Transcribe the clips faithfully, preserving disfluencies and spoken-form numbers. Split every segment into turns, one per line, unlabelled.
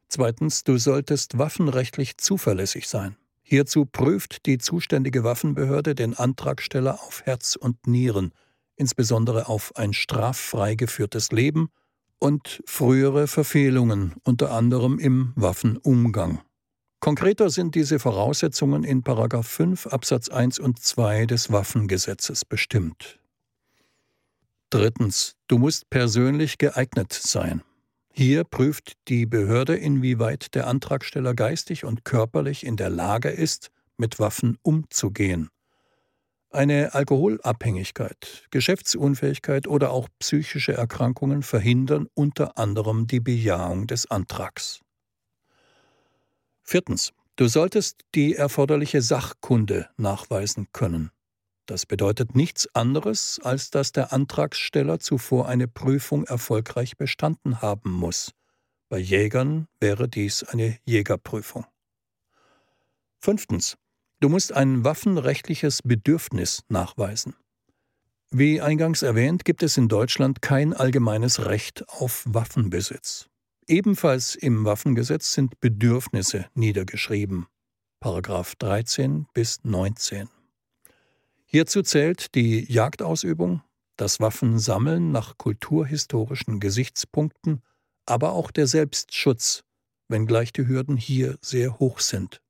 Zweitens, du solltest waffenrechtlich zuverlässig sein. Hierzu prüft die zuständige Waffenbehörde den Antragsteller auf Herz und Nieren, insbesondere auf ein straffrei geführtes Leben und frühere Verfehlungen, unter anderem im Waffenumgang. Konkreter sind diese Voraussetzungen in Paragraph fünf Absatz eins und zwei des Waffengesetzes bestimmt. Drittens, du musst persönlich geeignet sein. Hier prüft die Behörde, inwieweit der Antragsteller geistig und körperlich in der Lage ist, mit Waffen umzugehen. Eine Alkoholabhängigkeit, Geschäftsunfähigkeit oder auch psychische Erkrankungen verhindern unter anderem die Bejahung des Antrags. Viertens. Du solltest die erforderliche Sachkunde nachweisen können. Das bedeutet nichts anderes, als dass der Antragsteller zuvor eine Prüfung erfolgreich bestanden haben muss. Bei Jägern wäre dies eine Jägerprüfung. Fünftens. Du musst ein waffenrechtliches Bedürfnis nachweisen. Wie eingangs erwähnt, gibt es in Deutschland kein allgemeines Recht auf Waffenbesitz. Ebenfalls im Waffengesetz sind Bedürfnisse niedergeschrieben, Paragraph dreizehn bis neunzehn. Hierzu zählt die Jagdausübung, das Waffensammeln nach kulturhistorischen Gesichtspunkten, aber auch der Selbstschutz, wenngleich die Hürden hier sehr hoch sind.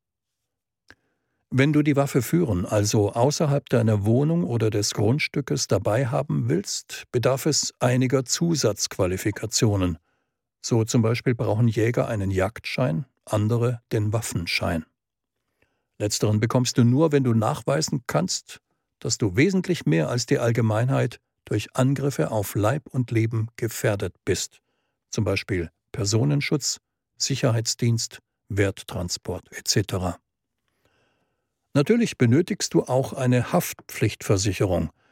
Wenn du die Waffe führen, also außerhalb deiner Wohnung oder des Grundstückes dabei haben willst, bedarf es einiger Zusatzqualifikationen. So zum Beispiel brauchen Jäger einen Jagdschein, andere den Waffenschein. Letzteren bekommst du nur, wenn du nachweisen kannst, dass du wesentlich mehr als die Allgemeinheit durch Angriffe auf Leib und Leben gefährdet bist, zum Beispiel Personenschutz, Sicherheitsdienst, Werttransport et cetera. Natürlich benötigst du auch eine Haftpflichtversicherung,